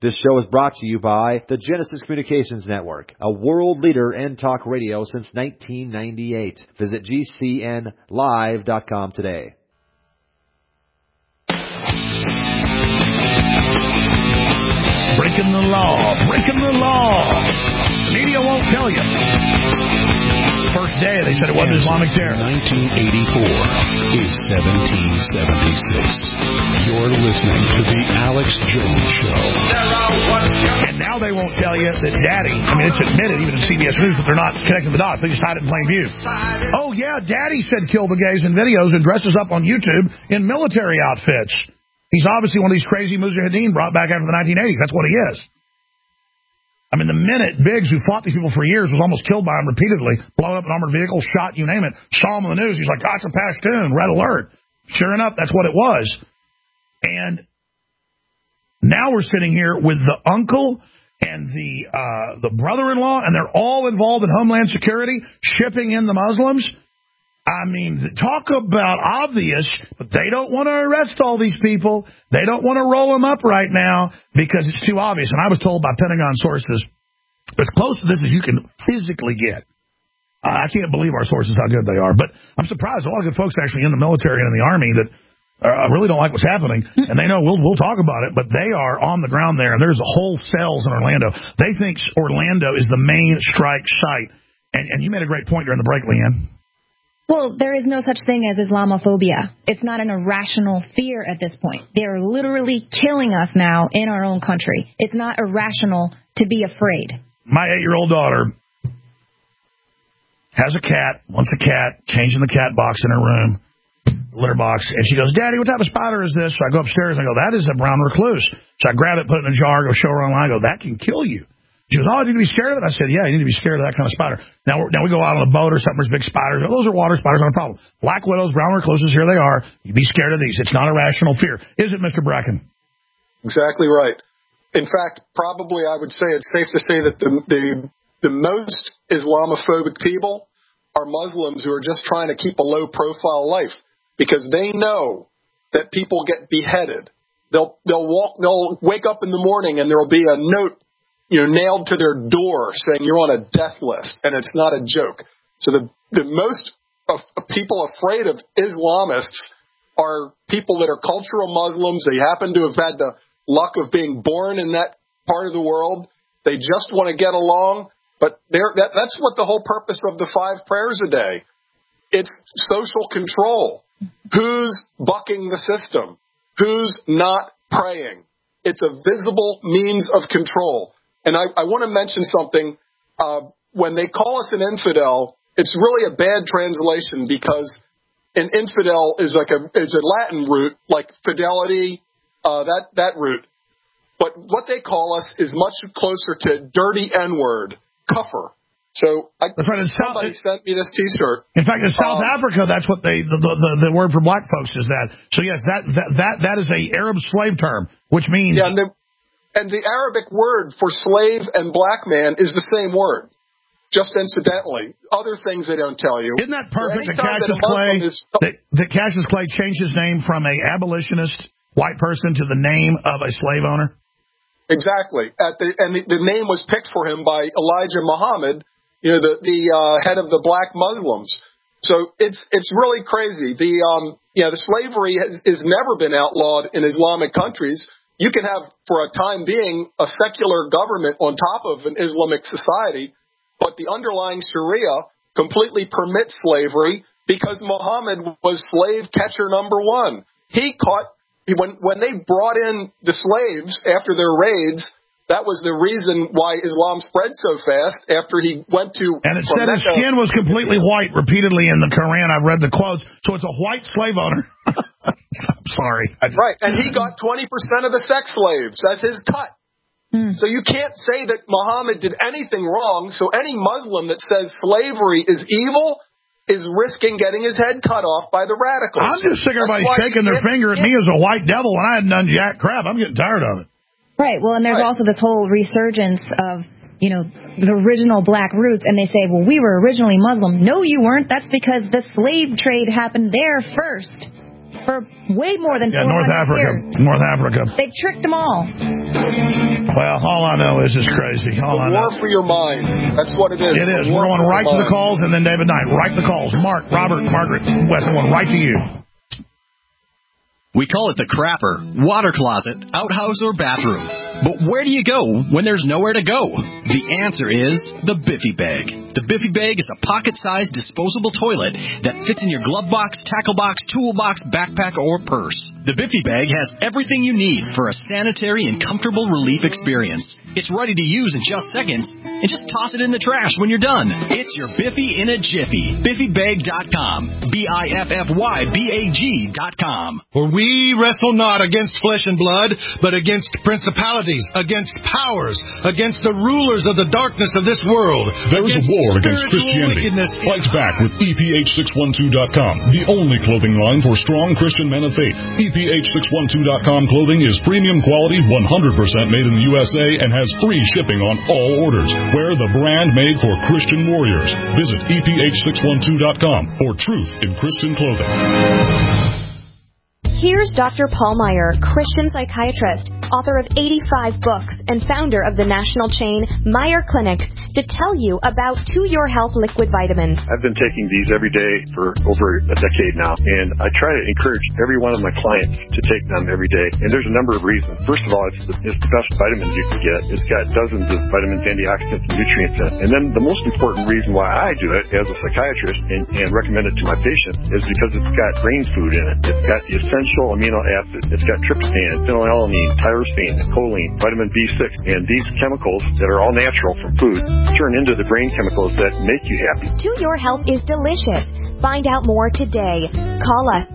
This show is brought to you by the Genesis Communications Network, a world leader in talk radio since 1998. Visit GCNlive.com today. Breaking the law, breaking the law. Media won't tell you. First day, they said it wasn't Islamic terror. 1984 is 1776. You're listening to the Alex Jones Show. And now they won't tell you that Daddy, I mean, it's admitted even in CBS News, but they're not connecting the dots. They just hide it in plain view. Oh, yeah, Daddy said kill the gays in videos and dresses up on YouTube in military outfits. He's obviously one of these crazy mujahideen brought back after the 1980s. That's what he is. I mean, the minute Biggs, who fought these people for years, was almost killed by them repeatedly, blown up in armored vehicles, shot, you name it, saw him on the news. He's like, that's a Pashtun, red alert. Sure enough, that's what it was. And now we're sitting here with the uncle and the brother-in-law, and they're all involved in Homeland Security, shipping in the Muslims. I mean, talk about obvious, but they don't want to arrest all these people. They don't want to roll them up right now because it's too obvious. And I was told by Pentagon sources, as close to this as you can physically get. I can't believe our sources, how good they are. But I'm surprised. A lot of good folks actually in the military and in the Army that really don't like what's happening. And they know we'll talk about it, but they are on the ground there. And there's whole cells in Orlando. They think Orlando is the main strike site. And you made a great point during the break, Leanne. Well, there is no such thing as Islamophobia. It's not an irrational fear at this point. They're literally killing us now in our own country. It's not irrational to be afraid. My 8-year-old daughter has a cat, wants a cat, changing the cat box in her room, litter box, and she goes, Daddy, what type of spider is this? So I go upstairs and I go, that is a brown recluse. So I grab it, put it in a jar, go show her online, I go, that can kill you. She goes, oh, I need to be scared of it? I said, yeah, you need to be scared of that kind of spider. Now we go out on a boat or something, there's big spiders. Those are water spiders, not a problem. Black widows, brown recluses, here they are. You be scared of these. It's not a rational fear. Is it, Mr. Bracken? Exactly right. In fact, probably I would say it's safe to say that the most Islamophobic people are Muslims who are just trying to keep a low-profile life because they know that people get beheaded. They'll wake up in the morning and there will be a note nailed to their door saying you're on a death list, and it's not a joke. So the most of people afraid of Islamists are people that are cultural Muslims. They happen to have had the luck of being born in that part of the world. They just want to get along, but that's what the whole purpose of the 5 prayers a day. It's social control. Who's bucking the system? Who's not praying? It's a visible means of control. And I want to mention something. When they call us an infidel, it's really a bad translation because an infidel is is a Latin root, like fidelity, that root. But what they call us is much closer to dirty N-word, kufr. So somebody sent me this T-shirt. In fact, in South Africa, that's what the word for black folks is that. So yes, that is a Arab slave term, which means And the Arabic word for slave and black man is the same word, just incidentally. Other things they don't tell you. Isn't that perfect that Cassius Clay changed his name from a abolitionist white person to the name of a slave owner? Exactly. The name was picked for him by Elijah Muhammad, the head of the black Muslims. So it's really crazy. The slavery has never been outlawed in Islamic countries. You can have, for a time being, a secular government on top of an Islamic society, but the underlying Sharia completely permits slavery because Muhammad was slave catcher number 1. When they brought in the slaves after their raids, that was the reason why Islam spread so fast after he went to... And it said his skin was completely white repeatedly in the Quran. I've read the quotes. So it's a white slave owner. I'm sorry. Right. And he got 20% of the sex slaves. That's his cut. So you can't say that Muhammad did anything wrong. So any Muslim that says slavery is evil is risking getting his head cut off by the radicals. I'm just sick of everybody shaking their finger at me as a white devil when I hadn't done jack crap. I'm getting tired of it. Right. Well, and there's also this whole resurgence of, the original black roots. And they say, well, we were originally Muslim. No, you weren't. That's because the slave trade happened there first. for way more than 400 years. North Africa. They've tricked them all. Well, all I know is it's crazy. It's a war for your mind. That's what it is. It is. We're going right to the calls, and then David Knight. Right to the calls. Mark, Robert, Margaret, West, going right to you. We call it the crapper, water closet, outhouse, or bathroom. But where do you go when there's nowhere to go? The answer is the Biffy Bag. The Biffy Bag is a pocket-sized disposable toilet that fits in your glove box, tackle box, toolbox, backpack, or purse. The Biffy Bag has everything you need for a sanitary and comfortable relief experience. It's ready to use in just seconds, and just toss it in the trash when you're done. It's your Biffy in a jiffy. BiffyBag.com. BiffyBag.com. For we wrestle not against flesh and blood, but against principalities, against powers, against the rulers of the darkness of this world. There is a war against Christianity. Fight back with EPH612.com, the only clothing line for strong Christian men of faith. EPH612.com clothing is premium quality, 100% made in the USA, and has free shipping on all orders. Wear the brand made for Christian warriors. Visit EPH612.com for truth in Christian clothing. Here's Dr. Paul Meyer, Christian psychiatrist, author of 85 books, and founder of the national chain Meyer Clinics, to tell you about To Your Health liquid vitamins. I've been taking these every day for over a decade now, and I try to encourage every one of my clients to take them every day. And there's a number of reasons. First of all, it's the best vitamins you can get. It's got dozens of vitamins, antioxidants, and nutrients in it. And then the most important reason why I do it as a psychiatrist and recommend it to my patients is because it's got brain food in it. It's got the essential amino acids. It's got tryptophan, phenylalanine, tyrosine, choline, vitamin B6, and these chemicals that are all natural from food turn into the brain chemicals that make you happy. To Your Health is delicious. Find out more today. Call us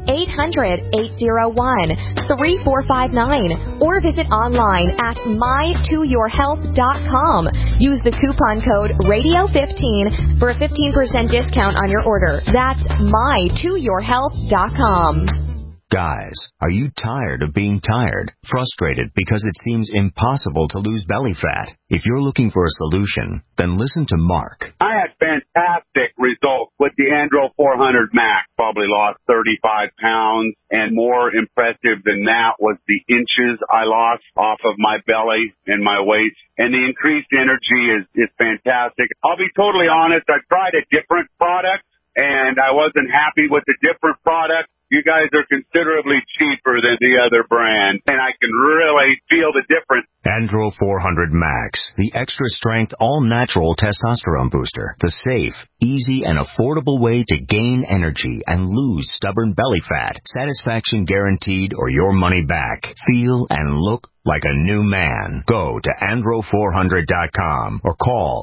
800-801-3459 or visit online at mytoyourhealth.com. Use the coupon code RADIO15 for a 15% discount on your order. That's mytoyourhealth.com. Guys, are you tired of being tired? Frustrated because it seems impossible to lose belly fat? If you're looking for a solution, then listen to Mark. I had fantastic results with the Andro 400 Max. Probably lost 35 pounds, and more impressive than that was the inches I lost off of my belly and my waist. And the increased energy is fantastic. I'll be totally honest, I tried a different product, and I wasn't happy with the different product. You guys are considerably cheaper than the other brand, and I can really feel the difference. Andro 400 Max, the extra-strength, all-natural testosterone booster. The safe, easy, and affordable way to gain energy and lose stubborn belly fat. Satisfaction guaranteed or your money back. Feel and look like a new man. Go to andro400.com or call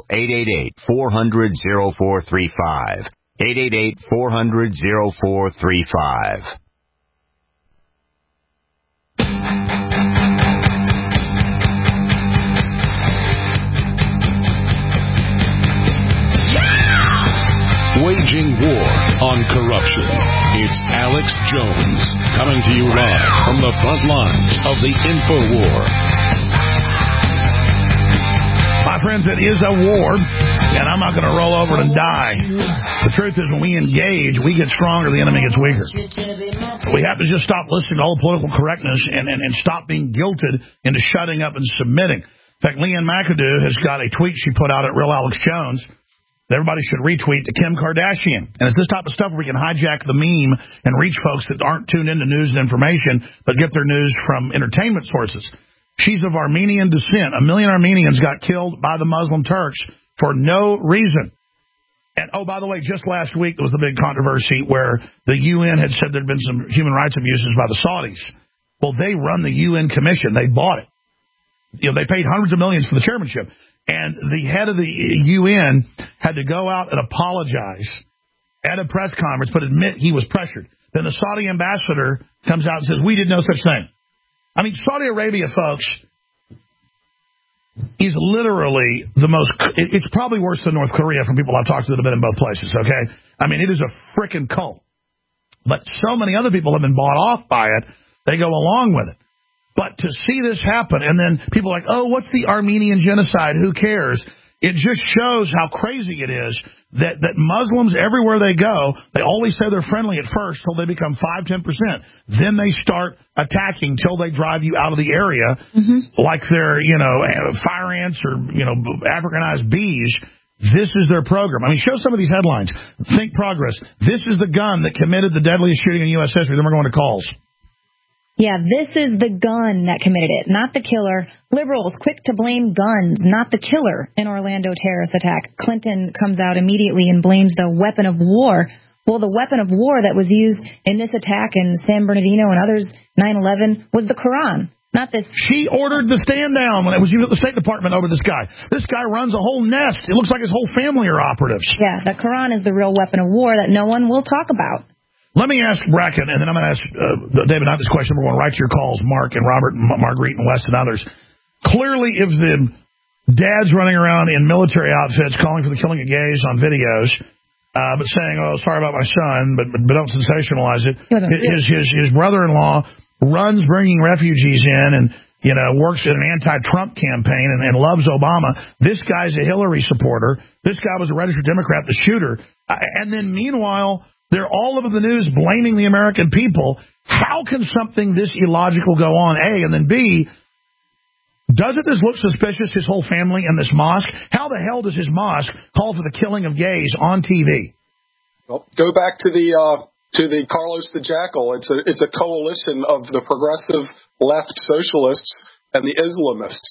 888-400-0435. 888-400-0435. Waging war on corruption. It's Alex Jones coming to you live from the front lines of the InfoWar. My friends, it is a war, and I'm not going to roll over and die. The truth is, when we engage, we get stronger, the enemy gets weaker. We have to just stop listening to all the political correctness and stop being guilted into shutting up and submitting. In fact, Leanne McAdoo has got a tweet she put out at Real Alex Jones that everybody should retweet to Kim Kardashian. And it's this type of stuff where we can hijack the meme and reach folks that aren't tuned into news and information, but get their news from entertainment sources. She's of Armenian descent. 1 million Armenians got killed by the Muslim Turks for no reason. And, oh, by the way, just last week there was the big controversy where the UN had said there had been some human rights abuses by the Saudis. Well, they run the UN Commission. They bought it. You know, they paid hundreds of millions for the chairmanship. And the head of the UN had to go out and apologize at a press conference, but admit he was pressured. Then the Saudi ambassador comes out and says, we did no such thing. I mean, Saudi Arabia, folks, is literally the most, it's probably worse than North Korea from people I've talked to that have been in both places, okay? I mean, it is a frickin' cult. But so many other people have been bought off by it, they go along with it. But to see this happen, and then people are like, oh, what's the Armenian genocide? Who cares? it just shows how crazy it is that Muslims, everywhere they go, they always say they're friendly at first till they become 5-10%. Then they start attacking till they drive you out of the area like they're, fire ants or, Africanized bees. This is their program. I mean, show some of these headlines. Think progress. This is the gun that committed the deadliest shooting in U.S. history. Then we're going to calls. Yeah, this is the gun that committed it, not the killer. Liberals quick to blame guns, not the killer, in Orlando terrorist attack. Clinton comes out immediately and blames the weapon of war. Well, the weapon of war that was used in this attack in San Bernardino and others, 9/11, was the Quran. Not this. She ordered the stand down when it was used at the State Department over this guy. This guy runs a whole nest. It looks like his whole family are operatives. Yeah, the Quran is the real weapon of war that no one will talk about. Let me ask Bracken, and then I'm going to ask David Knight this question. We're going right to your calls, Mark and Robert and Marguerite and West and others. Clearly, if the dad's running around in military outfits calling for the killing of gays on videos, but saying, "Oh, sorry about my son," but don't sensationalize it. His brother-in-law runs bringing refugees in and works in an anti-Trump campaign and loves Obama. This guy's a Hillary supporter. This guy was a registered Democrat, the shooter. And then meanwhile, they're all over the news blaming the American people. How can something this illogical go on, A? And then B, doesn't this look suspicious, his whole family in this mosque? How the hell does his mosque call for the killing of gays on TV? Well, go back to the Carlos the Jackal. It's a coalition of the progressive left socialists and the Islamists.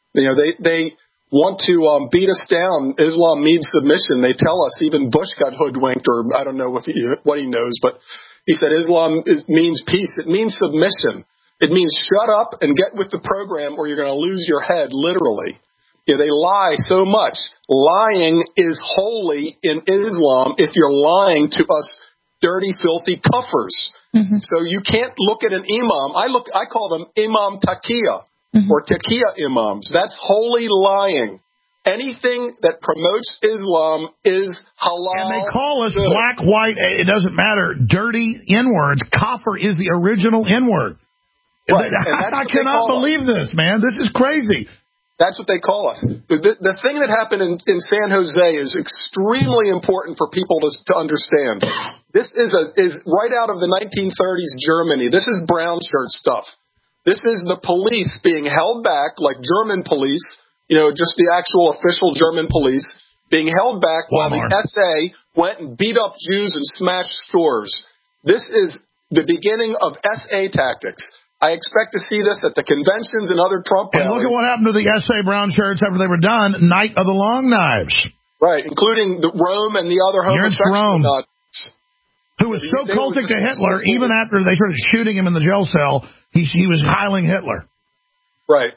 They want to beat us down. Islam needs submission. They tell us even Bush got hoodwinked, or I don't know what he knows, but he said Islam means peace. It means submission. It means shut up and get with the program or you're going to lose your head, literally. They lie so much. Lying is holy in Islam if you're lying to us dirty, filthy kuffers. So you can't look at an imam. I call them imam taqiyya. Or taqiyya imams. That's holy lying. Anything that promotes Islam is halal. And they call us black, white, it doesn't matter, dirty N-words. Kafir is the original N-word. Right. I cannot believe this, man. This is crazy. That's what they call us. The thing that happened in San Jose is extremely important for people to understand. This is right out of the 1930s Germany. This is brown shirt stuff. This is the police being held back, like German police, just the actual official German police, being held back while the SA went and beat up Jews and smashed stores. This is the beginning of SA tactics. I expect to see this at the conventions and other Trump rallies. And look at what happened to the SA brown shirts after they were done, Night of the Long Knives. Right, including the Rome and the other homosexual nuts. Who was so cultic to Hitler, even after they started shooting him in the jail cell, he was heiling Hitler. Right.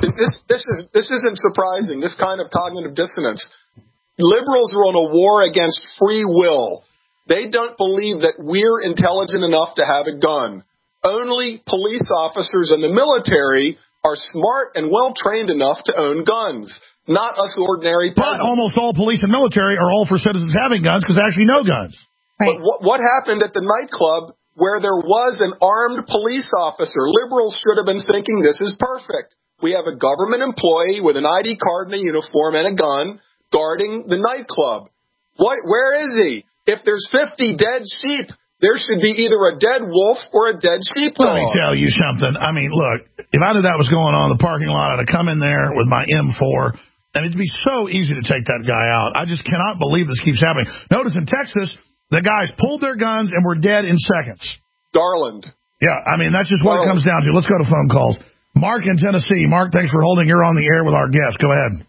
This isn't surprising, this kind of cognitive dissonance. Liberals are on a war against free will. They don't believe that we're intelligent enough to have a gun. Only police officers in the military are smart and well-trained enough to own guns, not us ordinary peasants. But almost all police and military are all for citizens having guns because they actually know guns. Right. But what happened at the nightclub where there was an armed police officer? Liberals should have been thinking this is perfect. We have a government employee with an ID card and a uniform and a gun guarding the nightclub. Where is he? If there's 50 dead sheep, there should be either a dead wolf or a dead sheepdog. Let me tell you something. I mean, look, if I knew that was going on in the parking lot, I'd have come in there with my M4, and it'd be so easy to take that guy out. I just cannot believe this keeps happening. Notice in Texas, the guys pulled their guns and were dead in seconds. Garland. Yeah, I mean, that's just what it comes down to. Let's go to phone calls. Mark in Tennessee. Mark, thanks for holding. You're on the air with our guest. Go ahead.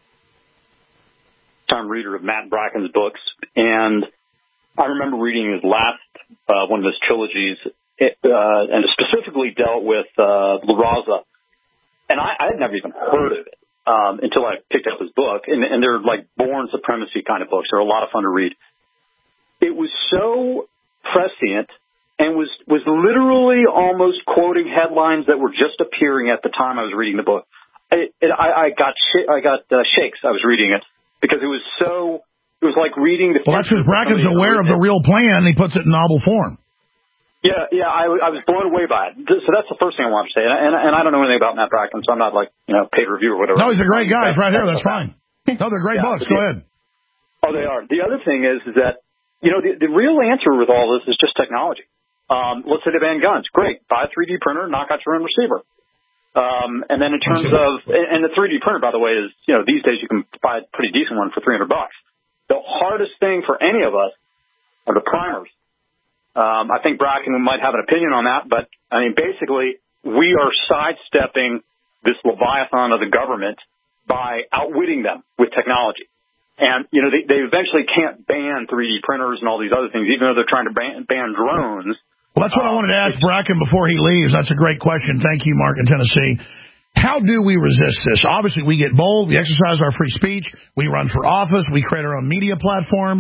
Time reader of Matt Bracken's books, and I remember reading his last one of his trilogies, and it specifically dealt with La Raza, and I had never even heard of it until I picked up his book, and they're like born supremacy kind of books. They're a lot of fun to read. It was so prescient and was literally almost quoting headlines that were just appearing at the time I was reading the book. I got shakes. I was reading it because it was like reading the. Well, that's because Bracken's aware of the real plan, and he puts it in novel form. Yeah, I was blown away by it. So that's the first thing I wanted to say. And I don't know anything about Matt Bracken, so I'm not paid review or whatever. No, he's a great guy. He's right here. That's fine. No, they're great books. Go ahead. Oh, they are. The other thing is that, the real answer with all this is just technology. Let's say they ban guns. Great. Buy a 3D printer, knock out your own receiver. And then in terms of, and the 3D printer, by the way, is, these days you can buy a pretty decent one for $300. The hardest thing for any of us are the primers. I think Bracken might have an opinion on that, but basically we are sidestepping this leviathan of the government by outwitting them with technology. And, they eventually can't ban 3D printers and all these other things, even though they're trying to ban drones. Well, that's what I wanted to ask Bracken before he leaves. That's a great question. Thank you, Mark in Tennessee. How do we resist this? Obviously, we get bold. We exercise our free speech. We run for office. We create our own media platforms.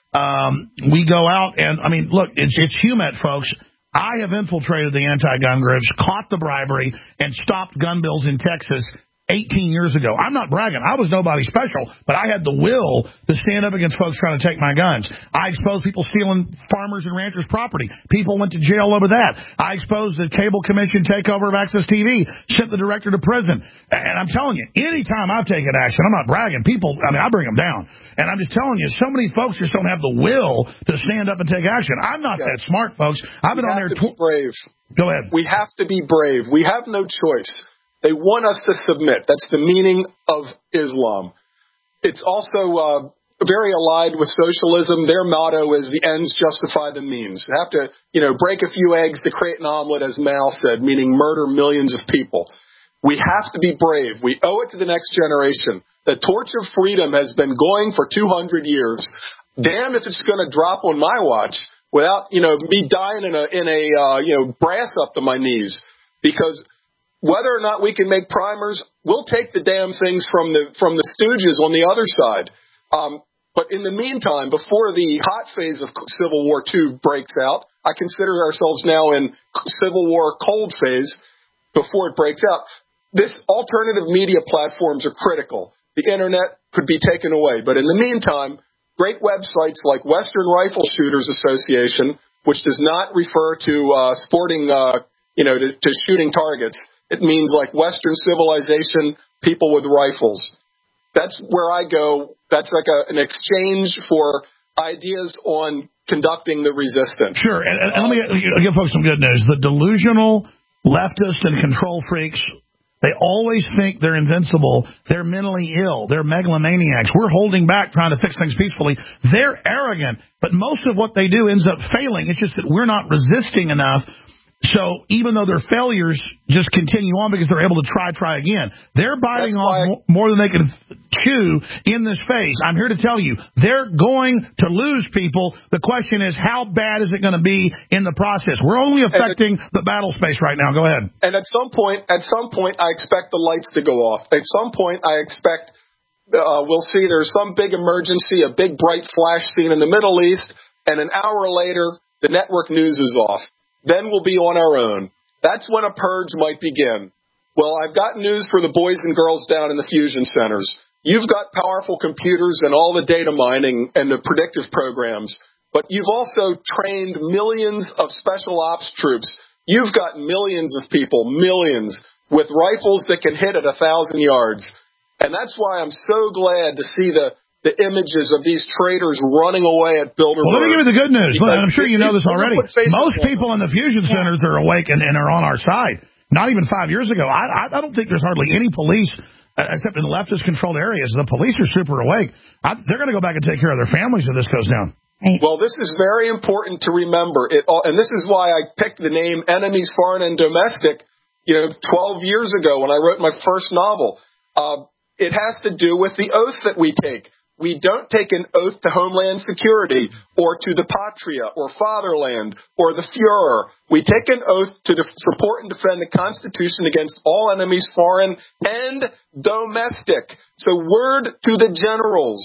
We go out and, look, it's HUMET, folks. I have infiltrated the anti-gun groups, caught the bribery, and stopped gun bills in Texas 18 years ago. I'm not bragging. I was nobody special, but I had the will to stand up against folks trying to take my guns. I exposed people stealing farmers and ranchers' property. People went to jail over that. I exposed the Cable Commission takeover of Access TV, sent the director to prison. And I'm telling you, anytime I've taken action, I'm not bragging. People, I bring them down. And I'm just telling you, so many folks just don't have the will to stand up and take action. I'm not that smart, folks. I've been on there. Brave. Go ahead. We have to be brave. We have no choice. They want us to submit. That's the meaning of Islam. It's also very allied with socialism. Their motto is the ends justify the means. They have to, break a few eggs to create an omelet, as Mao said, meaning murder millions of people. We have to be brave. We owe it to the next generation. The torch of freedom has been going for 200 years. Damn if it's going to drop on my watch without, me dying in a brass up to my knees. Because whether or not we can make primers, we'll take the damn things from the stooges on the other side. But in the meantime, before the hot phase of Civil War II breaks out, I consider ourselves now in Civil War cold phase before it breaks out. This alternative media platforms are critical. The internet could be taken away. But in the meantime, great websites like Western Rifle Shooters Association, which does not refer to sporting, to shooting targets. It means like Western civilization, people with rifles. That's where I go. That's like an exchange for ideas on conducting the resistance. Sure. And let me give folks some good news. The delusional leftist and control freaks, they always think they're invincible. They're mentally ill. They're megalomaniacs. We're holding back trying to fix things peacefully. They're arrogant, but most of what they do ends up failing. It's just that we're not resisting enough. So even though their failures just continue on because they're able to try again, they're biting off more than they can chew in this phase. I'm here to tell you, they're going to lose people. The question is, how bad is it going to be in the process? We're only affecting the battle space right now. Go ahead. And at some point, I expect the lights to go off. At some point, I expect we'll see there's some big emergency, a big bright flash scene in the Middle East, and an hour later, the network news is off. Then we'll be on our own. That's when a purge might begin. Well, I've got news for the boys and girls down in the fusion centers. You've got powerful computers and all the data mining and the predictive programs, but you've also trained millions of special ops troops. You've got millions of people, millions, with rifles that can hit at 1,000 yards. And that's why I'm so glad to see the images of these traitors running away at Bilderberg. Well, let me give you the good news. I'm sure you know this already. Most people in the fusion centers are awake and are on our side. Not even 5 years ago. I don't think there's hardly any police, except in leftist-controlled areas. The police are super awake. They're going to go back and take care of their families if this goes down. Right. Well, this is very important to remember. And this is why I picked the name Enemies Foreign and Domestic, 12 years ago when I wrote my first novel. It has to do with the oath that we take. We don't take an oath to Homeland Security or to the Patria or Fatherland or the Fuhrer. We take an oath to support and defend the Constitution against all enemies, foreign and domestic. So word to the generals,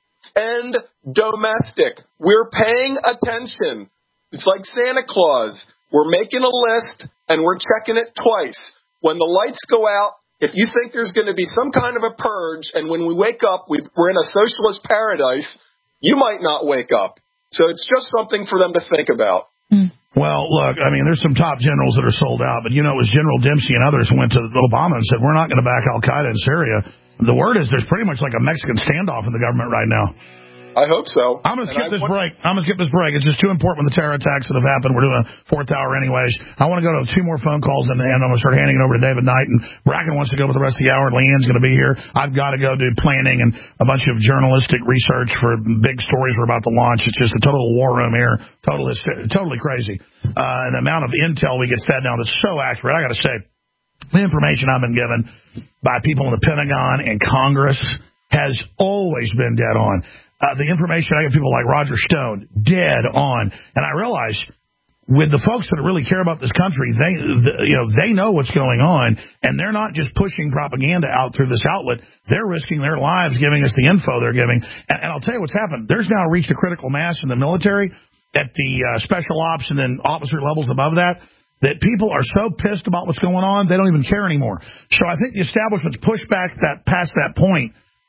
and domestic. We're paying attention. It's like Santa Claus. We're making a list and we're checking it twice. When the lights go out, if you think there's going to be some kind of a purge, and when we wake up, we're in a socialist paradise, you might not wake up. So it's just something for them to think about. Well, look, there's some top generals that are sold out, but it was General Dempsey and others who went to Obama and said, we're not going to back al-Qaeda in Syria. The word is there's pretty much like a Mexican standoff in the government right now. I hope so. I'm going to skip this break. It's just too important with the terror attacks that have happened. We're doing a fourth hour anyways. I want to go to 2 more phone calls, and I'm going to start handing it over to David Knight. And Bracken wants to go with the rest of the hour. Leanne's going to be here. I've got to go do planning and a bunch of journalistic research for big stories we're about to launch. It's just a total war room here. Totally crazy. And the amount of intel we get fed now that's so accurate. I got to say, the information I've been given by people in the Pentagon and Congress has always been dead on. The information I get people like Roger Stone, dead on. And I realize with the folks that really care about this country, they know what's going on, and they're not just pushing propaganda out through this outlet. They're risking their lives giving us the info they're giving. And I'll tell you what's happened. There's now reached a critical mass in the military at the special ops and then officer levels above that people are so pissed about what's going on, they don't even care anymore. So I think the establishment's pushed back past that point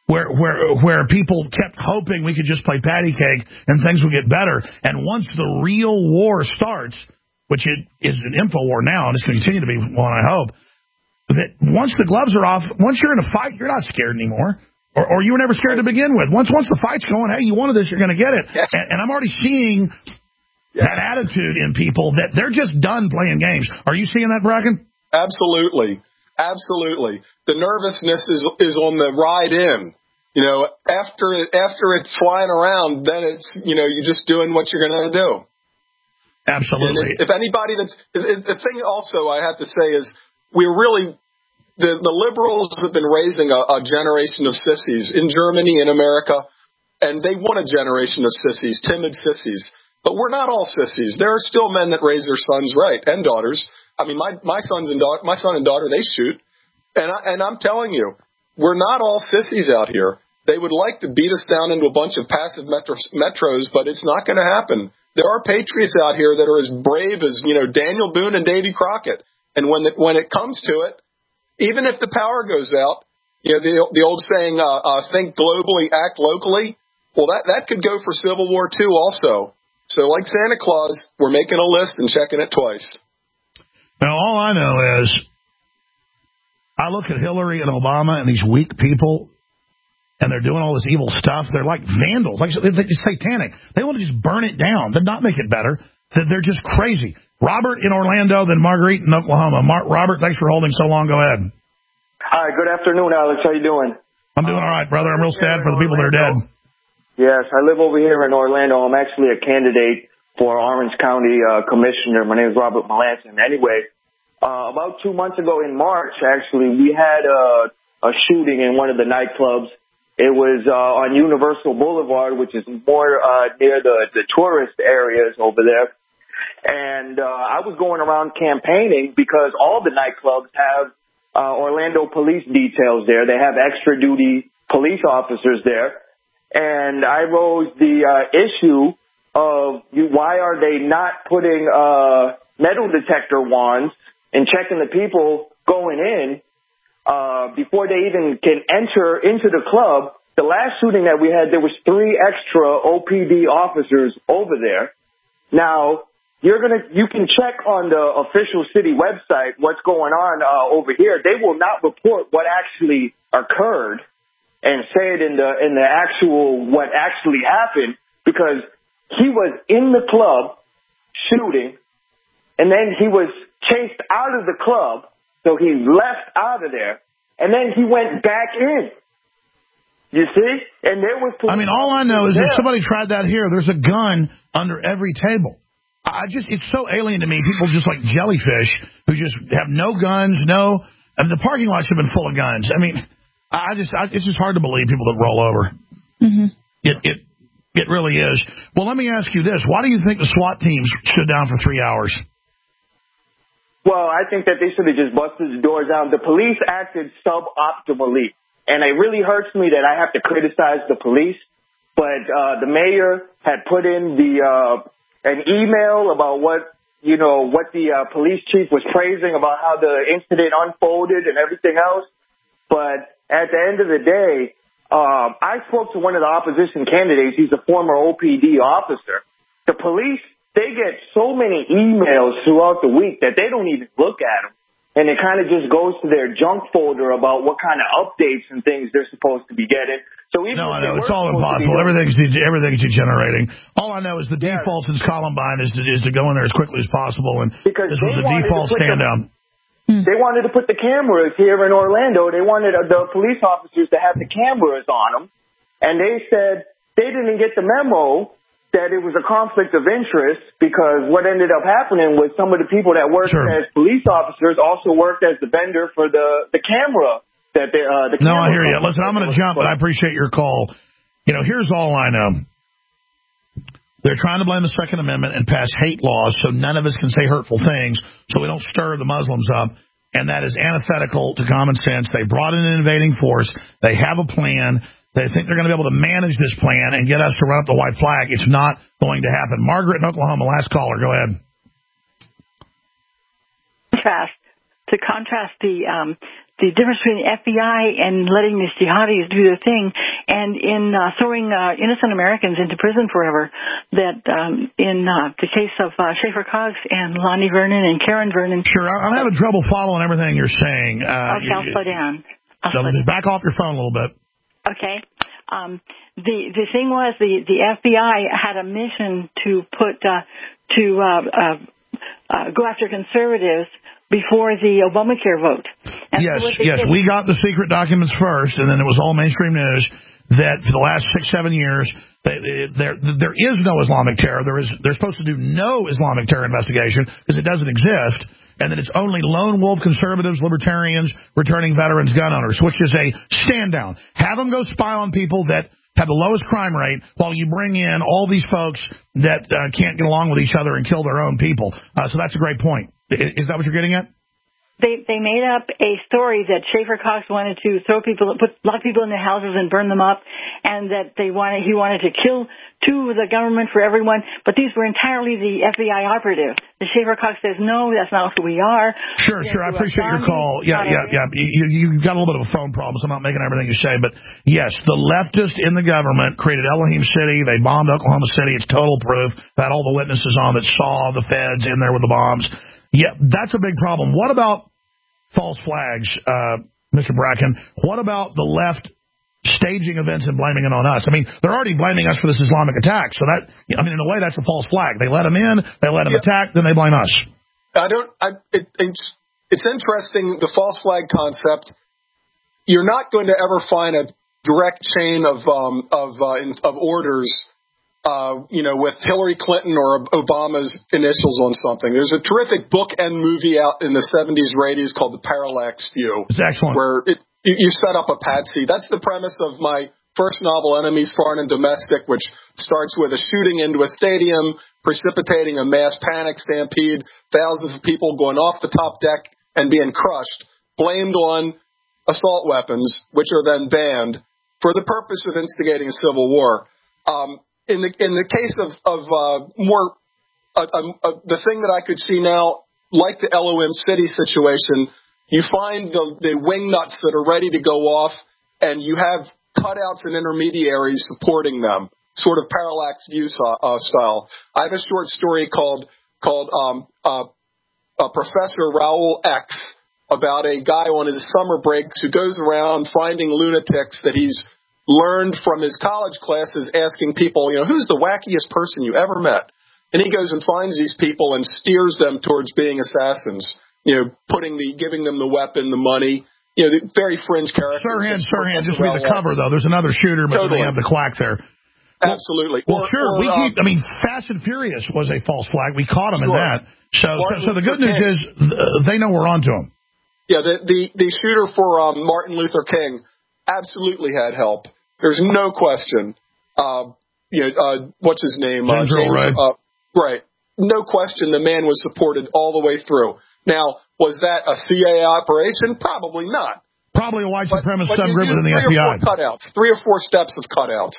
where people kept hoping we could just play patty cake and things would get better. And once the real war starts, which it is an info war now, and it's going to continue to be one, I hope, that once the gloves are off, once you're in a fight, you're not scared anymore. Or you were never scared to begin with. Once the fight's going, hey, you wanted this, you're going to get it. And I'm already seeing that attitude in people that they're just done playing games. Are you seeing that, Bracken? Absolutely. The nervousness is on the ride in. After it's flying around, then it's, you're just doing what you're going to do. Absolutely. If anybody the thing also I have to say is we're really, the liberals have been raising a generation of sissies in Germany and America, and they want a generation of sissies, timid sissies. But we're not all sissies. There are still men that raise their sons right, and daughters. I mean, my son and daughter, they shoot. And I'm telling you, we're not all sissies out here. They would like to beat us down into a bunch of passive metros, but it's not going to happen. There are patriots out here that are as brave as, Daniel Boone and Davy Crockett. And when it comes to it, even if the power goes out, the old saying, think globally, act locally. Well, that could go for Civil War II also. So like Santa Claus, we're making a list and checking it twice. Now, all I know is I look at Hillary and Obama and these weak people, and they're doing all this evil stuff. They're like vandals. They're just satanic. They want to just burn it down. They're not make it better. They're just crazy. Robert in Orlando, then Marguerite in Oklahoma. Robert, thanks for holding so long. Go ahead. Hi, good afternoon, Alex. How you doing? I'm doing all right, brother. I'm real sad for the people that are dead. Yes, I live over here in Orlando. I'm actually a candidate for Orange County Commissioner. My name is Robert Melanson. Anyway, about 2 months ago in March, actually, we had a shooting in one of the nightclubs. It was on Universal Boulevard, which is more near the tourist areas over there. And I was going around campaigning because all the nightclubs have Orlando police details there. They have extra duty police officers there. And I rose the issue of why are they not putting metal detector wands and checking the people going in before they even can enter into the club. The last shooting that we had, there was 3 extra OPD officers over there. Now, you can check on the official city website what's going on over here. They will not report what actually occurred and say it in the actual what actually happened, because he was in the club shooting, and then he was chased out of the club, so he left out of there, and then he went back in. You see? And there was police. I mean, all I know is if somebody tried that here, there's a gun under every table. It's so alien to me. People just like jellyfish who just have no guns, and the parking lots have been full of guns. I mean, it's just hard to believe people that roll over. Mm-hmm. It really is. Well, let me ask you this. Why do you think the SWAT teams stood down for 3 hours? Well, I think that they should have just busted the doors down. The police acted suboptimally, and it really hurts me that I have to criticize the police. But the mayor had put in an email about what the police chief was praising about how the incident unfolded and everything else. But at the end of the day, I spoke to one of the opposition candidates. He's a former OPD officer. The police, they get so many emails throughout the week that they don't even look at them. and it kind of just goes to their junk folder about what kind of updates and things they're supposed to be getting. So even no, I know. It's all impossible. Everything's degenerating. All I know is the default since Columbine is to go in there as quickly as possible, and because this was a default stand-down. They wanted to put the cameras here in Orlando. They wanted the police officers to have the cameras on them, and they said they didn't get the memo that it was a conflict of interest, because what ended up happening was some of the people that worked as police officers also worked as the vendor for the camera. That the no, I hear you. Listen, I'm going to jump, but I appreciate your call. Here's all I know. They're trying to blame the Second Amendment and pass hate laws so none of us can say hurtful things, so we don't stir the Muslims up, and that is antithetical to common sense. They brought in an invading force. They have a plan. They think they're going to be able to manage this plan and get us to run up the white flag. It's not going to happen. Margaret in Oklahoma, last caller. Go ahead. To contrast the difference between the FBI and letting these jihadis do their thing and in throwing innocent Americans into prison forever, that in the case of Schaefer Cox and Lonnie Vernon and Karen Vernon. Sure, I'm having trouble following everything you're saying. Okay, I'll slow down. Back off your phone a little bit. Okay. The thing was the FBI had a mission to put go after conservatives before the Obamacare vote. And yes, we got the secret documents first, and then it was all mainstream news that for the last 6-7 years there is no Islamic terror. They're supposed to do no Islamic terror investigation because it doesn't exist. And that it's only lone wolf conservatives, libertarians, returning veterans, gun owners, which is a stand-down. Have them go spy on people that have the lowest crime rate while you bring in all these folks that can't get along with each other and kill their own people. So that's a great point. Is that what you're getting at? They made up a story that Schaefer Cox wanted to put a lot of people in their houses and burn them up, and that he wanted to kill the government for everyone. But these were entirely the FBI operatives. The Schaefer Cox says, no, that's not who we are. Sure. I appreciate your call. Yeah. You got a little bit of a phone problem, so I'm not making everything you say. But yes, the leftists in the government created Elohim City. They bombed Oklahoma City. It's total proof. That all the witnesses on that saw the feds in there with the bombs. Yeah, that's a big problem. What about false flags, Mr. Bracken? What about the left staging events and blaming it on us? I mean, they're already blaming us for this Islamic attack. So in a way, that's a false flag. They let them in, they let them attack, then they blame us. It's interesting, the false flag concept. You're not going to ever find a direct chain of orders. With Hillary Clinton or Obama's initials on something. There's a terrific book and movie out in the 70s or 80s called The Parallax View. It's excellent. Where you set up a patsy. That's the premise of my first novel, Enemies, Foreign and Domestic, which starts with a shooting into a stadium, precipitating a mass panic stampede, thousands of people going off the top deck and being crushed, blamed on assault weapons, which are then banned, for the purpose of instigating a civil war. In the case of the thing that I could see now, like the LOM City situation, you find the wing nuts that are ready to go off, and you have cutouts and intermediaries supporting them, sort of parallax view style. I have a short story called Professor Raoul X, about a guy on his summer breaks who goes around finding lunatics that he's learned from his college classes, asking people, who's the wackiest person you ever met? And he goes and finds these people and steers them towards being assassins, giving them the weapon, the money, the very fringe characters. Sirhan, just read the cover, though. There's another shooter, but they have the quack there. Absolutely. Fast and Furious was a false flag. We caught them in that. So the good news is they know we're onto them. Yeah, the shooter for Martin Luther King absolutely had help. There's no question. What's his name? James. Right. No question the man was supported all the way through. Now, was that a CIA operation? Probably not. Probably a white supremacist subgroup within the FBI. 3 or 4 steps of cutouts.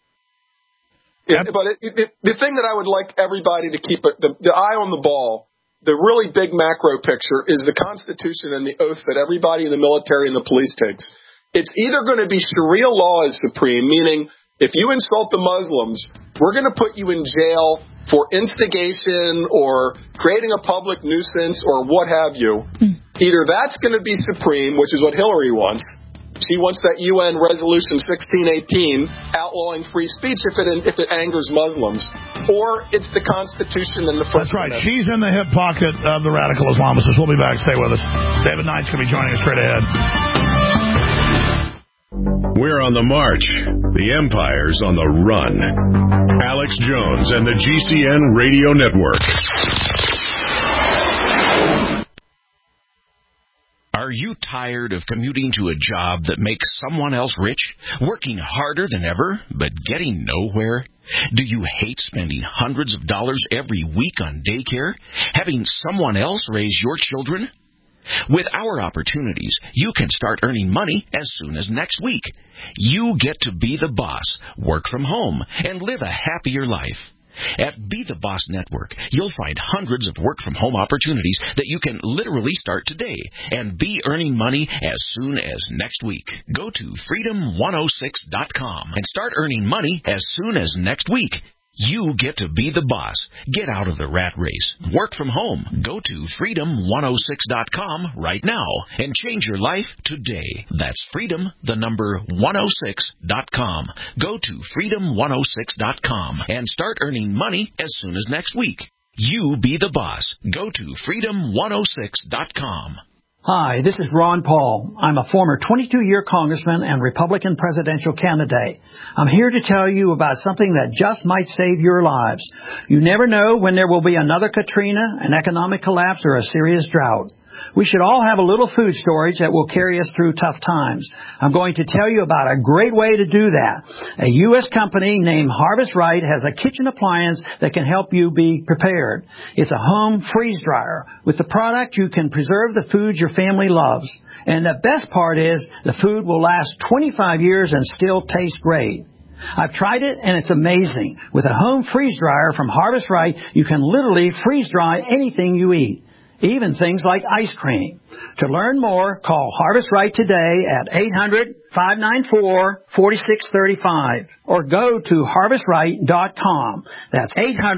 But the thing that I would like everybody to keep the eye on the ball, the really big macro picture, is the Constitution and the oath that everybody in the military and the police takes. It's either going to be Sharia law is supreme, meaning if you insult the Muslims, we're going to put you in jail for instigation or creating a public nuisance or what have you. Either that's going to be supreme, which is what Hillary wants. She wants that UN Resolution 1618 outlawing free speech if it angers Muslims, or it's the Constitution and the First That's right. Amendment. She's in the hip pocket of the radical Islamists. We'll be back. Stay with us. David Knight's going to be joining us straight ahead. We're on the march. The empire's on the run. Alex Jones and the GCN Radio Network. Are you tired of commuting to a job that makes someone else rich, working harder than ever, but getting nowhere? Do you hate spending hundreds of dollars every week on daycare, having someone else raise your children? With our opportunities, you can start earning money as soon as next week. You get to be the boss, work from home, and live a happier life. At Be the Boss Network, you'll find hundreds of work-from-home opportunities that you can literally start today and be earning money as soon as next week. Go to freedom106.com and start earning money as soon as next week. You get to be the boss. Get out of the rat race. Work from home. Go to freedom106.com right now and change your life today. That's freedom106.com. Go to freedom106.com and start earning money as soon as next week. You be the boss. Go to freedom106.com. Hi, this is Ron Paul. I'm a former 22-year congressman and Republican presidential candidate. I'm here to tell you about something that just might save your lives. You never know when there will be another Katrina, an economic collapse, or a serious drought. We should all have a little food storage that will carry us through tough times. I'm going to tell you about a great way to do that. A U.S. company named Harvest Right has a kitchen appliance that can help you be prepared. It's a home freeze dryer. With the product, you can preserve the food your family loves. And the best part is the food will last 25 years and still taste great. I've tried it, and it's amazing. With a home freeze dryer from Harvest Right, you can literally freeze dry anything you eat, even things like ice cream. To learn more, call Harvest Right today at 800-594-4635 or go to harvestright.com. That's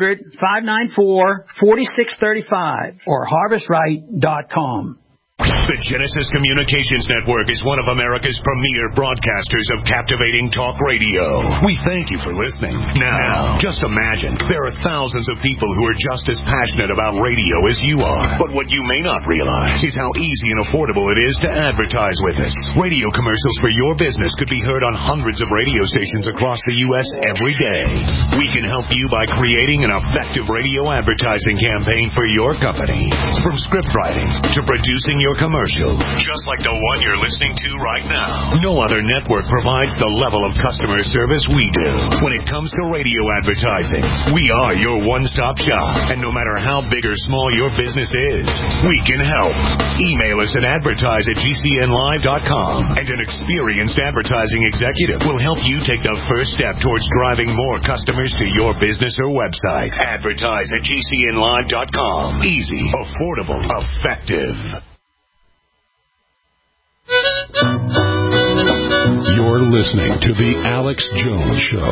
800-594-4635 or harvestright.com. The Genesis Communications Network is one of America's premier broadcasters of captivating talk radio. We thank you for listening. Now, just imagine, there are thousands of people who are just as passionate about radio as you are. But what you may not realize is how easy and affordable it is to advertise with us. Radio commercials for your business could be heard on hundreds of radio stations across the U.S. every day. We can help you by creating an effective radio advertising campaign for your company. From script writing to producing your commercial, just like the one you're listening to right now. No other network provides the level of customer service we do. When it comes to radio advertising, we are your one-stop shop. And no matter how big or small your business is, we can help. Email us at advertise@gcnlive.com, and an experienced advertising executive will help you take the first step towards driving more customers to your business or website. Advertise@gcnlive.com. Easy, affordable, effective. You're listening to The Alex Jones Show.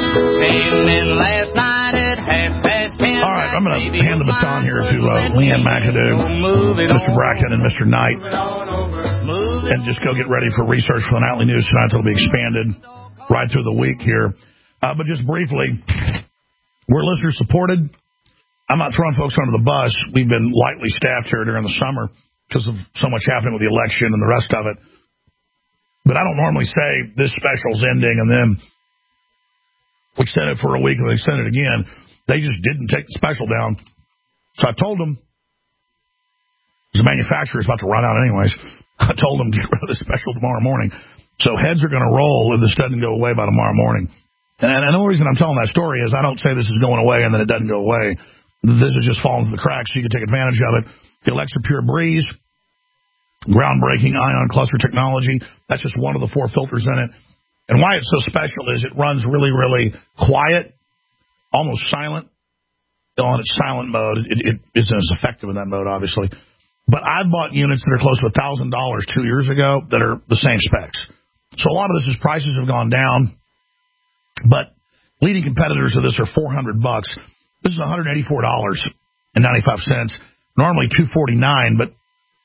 All right, I'm going to hand the baton here to Leanne McAdoo, Mr. Bracken, and Mr. Knight, and just go get ready for research for the Nightly News tonight. It'll be expanded right through the week here. But just briefly, we're listener-supported. I'm not throwing folks under the bus. We've been lightly staffed here during the summer because of so much happening with the election and the rest of it. But I don't normally say this special's ending and then we extend it for a week and they extend it again. They just didn't take the special down. So I told them, the manufacturer is about to run out anyways, I told them to get rid of the special tomorrow morning. So heads are going to roll if this doesn't go away by tomorrow morning. And the only reason I'm telling that story is I don't say this is going away and then it doesn't go away. This is just falling through the cracks so you can take advantage of it. The Alexa Pure Breeze, groundbreaking ion cluster technology. That's just one of the 4 filters in it. And why it's so special is it runs really, really quiet, almost silent. On its silent mode, it isn't as effective in that mode, obviously. But I bought units that are close to $1,000 2 years ago that are the same specs. So a lot of this is prices have gone down. But leading competitors of this are $400. This is $184.95. Normally $249, but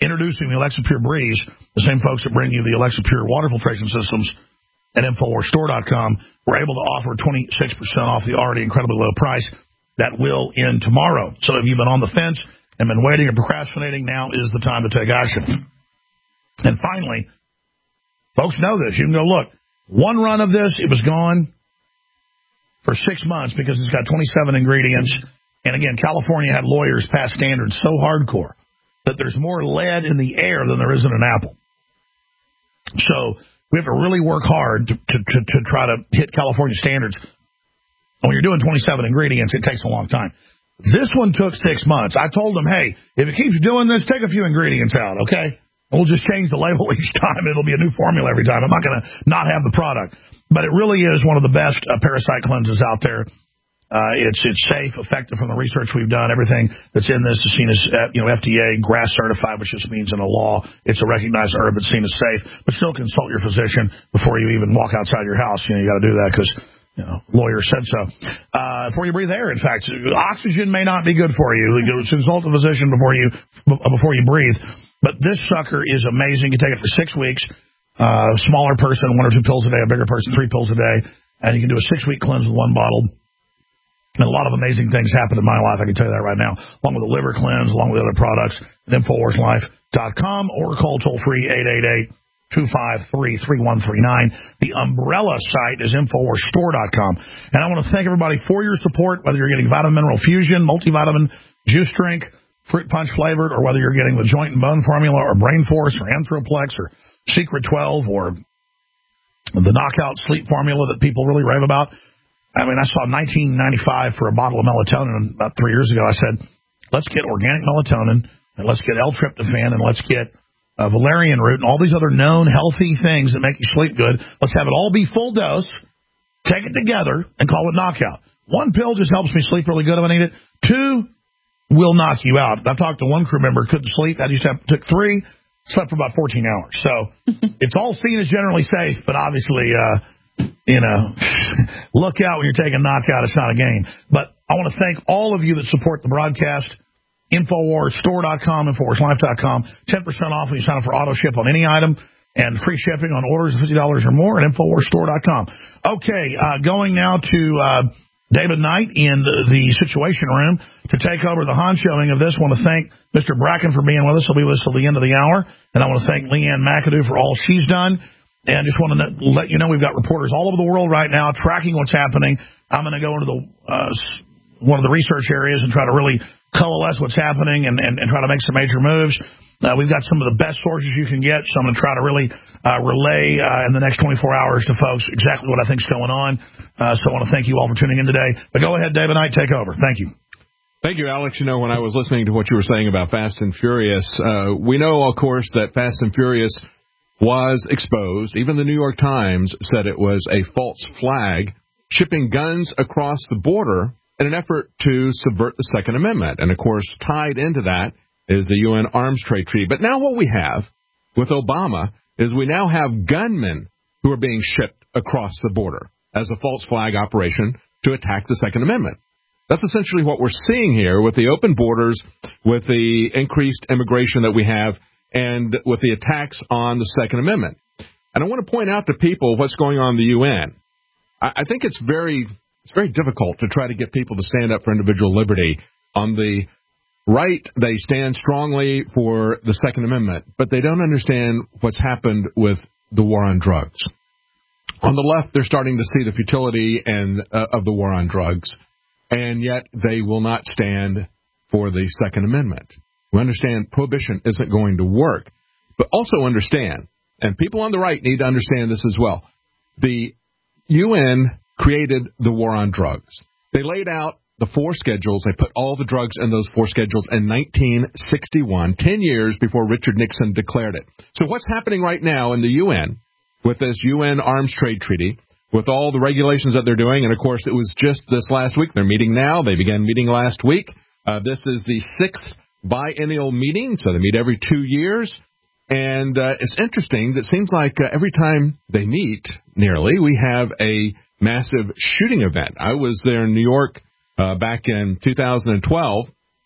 introducing the Alexa Pure Breeze, the same folks that bring you the Alexa Pure water filtration systems at InfoWarsStore.com, were able to offer 26% off the already incredibly low price. That will end tomorrow. So if you've been on the fence and been waiting or procrastinating, now is the time to take action. And finally, folks know this. You can go look. One run of this, it was gone for 6 months because it's got 27 ingredients. And again, California had lawyers pass standards so hardcore that there's more lead in the air than there is in an apple. So we have to really work hard to try to hit California standards. When you're doing 27 ingredients, it takes a long time. This one took 6 months. I told them, hey, if it keeps doing this, take a few ingredients out, okay? We'll just change the label each time. It'll be a new formula every time. I'm not going to not have the product. But it really is one of the best parasite cleanses out there. It's safe, effective from the research we've done. Everything that's in this is seen as FDA GRAS certified, which just means in a law it's a recognized herb. It's seen as safe. But still consult your physician before you even walk outside your house. You got to do that because lawyer said so. Before you breathe air, in fact, oxygen may not be good for you. Consult a physician before you breathe. But this sucker is amazing. You take it for 6 weeks. Smaller person, 1 or 2 pills a day. A bigger person, 3 pills a day. And you can do a 6-week cleanse with 1 bottle. And a lot of amazing things happen in my life. I can tell you that right now. Along with the liver cleanse, along with other products at InfoWarsLife.com or call toll-free 888-253-3139. The umbrella site is InfoWarsStore.com. And I want to thank everybody for your support, whether you're getting Vitamin Mineral Fusion, multivitamin, juice drink, fruit punch flavored, or whether you're getting the joint and bone formula or Brain Force or Anthroplex or Secret 12 or the knockout sleep formula that people really rave about. I mean, I saw $19.95 for a bottle of melatonin about 3 years ago. I said, let's get organic melatonin and let's get L-tryptophan and let's get valerian root and all these other known healthy things that make you sleep good. Let's have it all be full dose, take it together, and call it knockout. 1 pill just helps me sleep really good if I need it. 2 will knock you out. I've talked to one crew member who couldn't sleep. I just took 3, slept for about 14 hours. So it's all seen as generally safe, but obviously, look out when you're taking knockout. It's not a game. But I want to thank all of you that support the broadcast. InfoWarsStore.com, InfoWarsLife.com. 10% off when you sign up for auto ship on any item and free shipping on orders of $50 or more at InfoWarsStore.com. Okay, going now to David Knight in the Situation Room to take over the honchoing of this. I want to thank Mr. Bracken for being with us. He'll be with us till the end of the hour. And I want to thank Leanne McAdoo for all she's done. And just want to let you know we've got reporters all over the world right now tracking what's happening. I'm going to go into one of the research areas and try to really coalesce what's happening and try to make some major moves. We've got some of the best sources you can get, so I'm going to try to really relay in the next 24 hours to folks exactly what I think is going on. So I want to thank you all for tuning in today. But go ahead, David Knight, take over. Thank you. Thank you, Alex. When I was listening to what you were saying about Fast and Furious, we know, of course, that Fast and Furious was exposed. Even the New York Times said it was a false flag, shipping guns across the border in an effort to subvert the Second Amendment. And, of course, tied into that is the UN Arms Trade Treaty. But now what we have with Obama is we now have gunmen who are being shipped across the border as a false flag operation to attack the Second Amendment. That's essentially what we're seeing here with the open borders, with the increased immigration that we have, and with the attacks on the Second Amendment. And I want to point out to people what's going on in the UN. I think it's very difficult to try to get people to stand up for individual liberty. On the right, they stand strongly for the Second Amendment, but they don't understand what's happened with the war on drugs. On the left, they're starting to see the futility of the war on drugs, and yet they will not stand for the Second Amendment. We understand prohibition isn't going to work, but also understand, and people on the right need to understand this as well, the UN created the war on drugs. They laid out the 4 schedules. They put all the drugs in those 4 schedules in 1961, 10 years before Richard Nixon declared it. So what's happening right now in the UN with this UN Arms Trade Treaty, with all the regulations that they're doing, and of course it was just this last week. They're meeting now. They began meeting last week. This is the 6th biennial meeting, so they meet every 2 years. And it's interesting. It seems like every time they meet, nearly, we have a massive shooting event. I was there in New York back in 2012,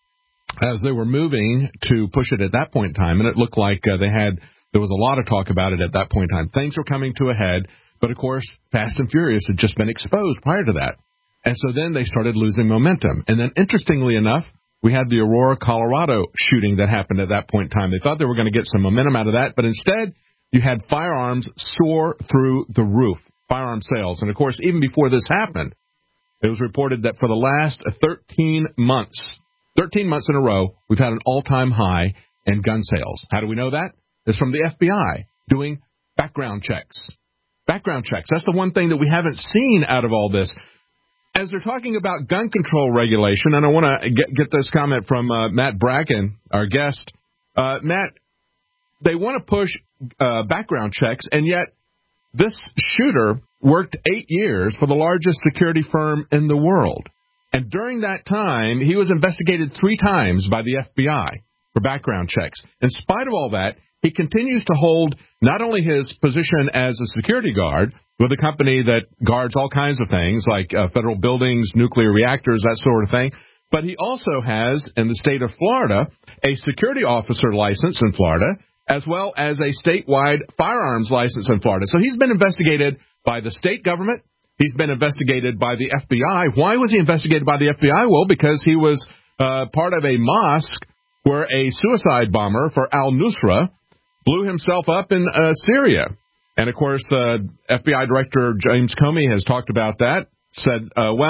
as they were moving to push it at that point in time, and it looked like there was a lot of talk about it at that point in time. Things were coming to a head, but of course, Fast and Furious had just been exposed prior to that. And so then they started losing momentum. And then interestingly enough, we had the Aurora, Colorado shooting that happened at that point in time. They thought they were going to get some momentum out of that, but instead you had firearms soar through the roof, firearm sales. And of course, even before this happened, it was reported that for the last 13 months in a row, we've had an all-time high in gun sales. How do we know that? It's from the FBI doing background checks. Background checks. That's the one thing that we haven't seen out of all this. As they're talking about gun control regulation, and I want to get this comment from Matt Bracken, our guest. Matt, they want to push background checks, and yet this shooter worked 8 years for the largest security firm in the world. And during that time, he was investigated 3 times by the FBI for background checks. In spite of all that, he continues to hold not only his position as a security guard with a company that guards all kinds of things like federal buildings, nuclear reactors, that sort of thing, but he also has, in the state of Florida, a security officer license in Florida, as well as a statewide firearms license in Florida. So he's been investigated by the state government. He's been investigated by the FBI. Why was he investigated by the FBI? Well, because he was part of a mosque where a suicide bomber for al-Nusra blew himself up in Syria. And, of course, FBI Director James Comey has talked about that, said,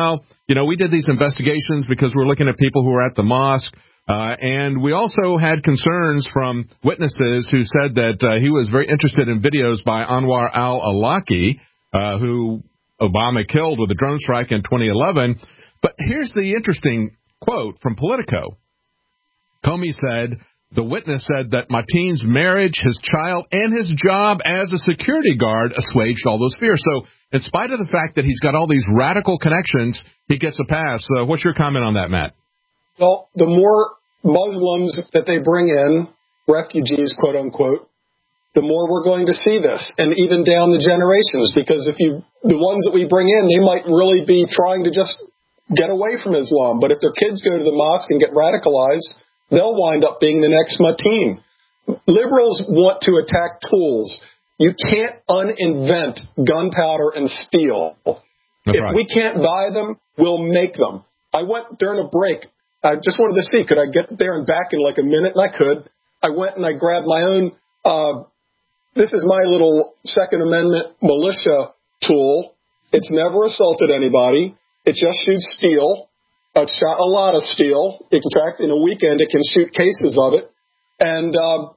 we did these investigations because we're looking at people who were at the mosque. And we also had concerns from witnesses who said that he was very interested in videos by Anwar al-Awlaki, who Obama killed with a drone strike in 2011. But here's the interesting quote from Politico. Comey said, the witness said that Mateen's marriage, his child, and his job as a security guard assuaged all those fears. So in spite of the fact that he's got all these radical connections, he gets a pass. What's your comment on that, Matt? Well, the more Muslims that they bring in, refugees, quote unquote, the more we're going to see this, and even down the generations, because the ones that we bring in, they might really be trying to just get away from Islam. But if their kids go to the mosque and get radicalized, they'll wind up being the next Mateen. Liberals want to attack tools. You can't uninvent gunpowder and steel. If we can't buy them, we'll make them. I went during a break. I just wanted to see, could I get there and back in like a minute? And I could. I went and I grabbed my own, this is my little Second Amendment militia tool. It's never assaulted anybody. It just shoots steel. It shot a lot of steel. In fact, in a weekend, it can shoot cases of it. And